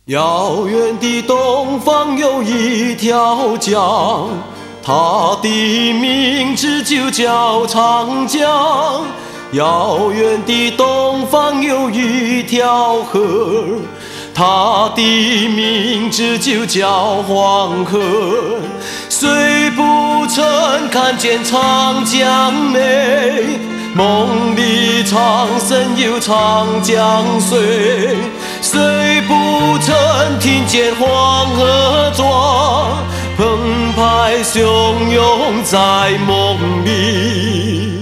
遥远的东方有一条江，它的名字就叫长江。遥远的东方有一条河，它的名字就叫黄河。谁不曾看见长江美？梦里常神游长江水。谁不曾听见黄河壮，澎湃汹涌在梦里。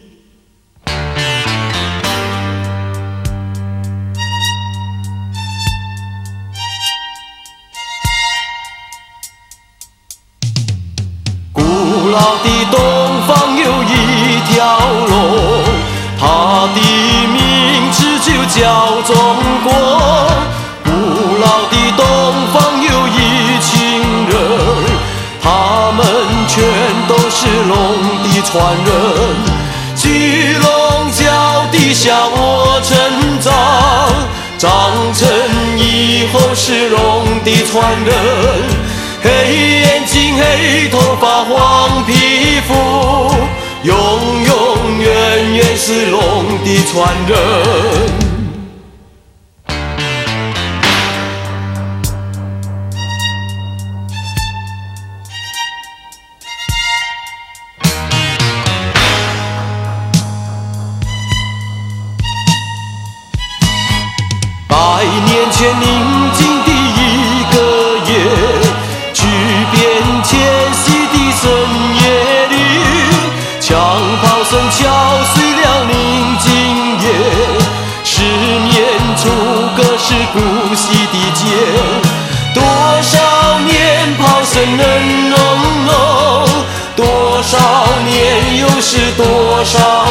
古老的东方有一条龙，它的名字就叫中国。古老的东方有一群人，他们全都是龙的传人。巨龙脚底下我成长，长成以后是龙的传人。黑眼睛黑头发黄皮肤，永永远远是龙的传人。百年前宁静的一个夜，巨变迁徙的深夜里，枪炮声敲碎了宁静夜，失眠处隔世不息的街。多少年炮声人隆隆，多少年又是多少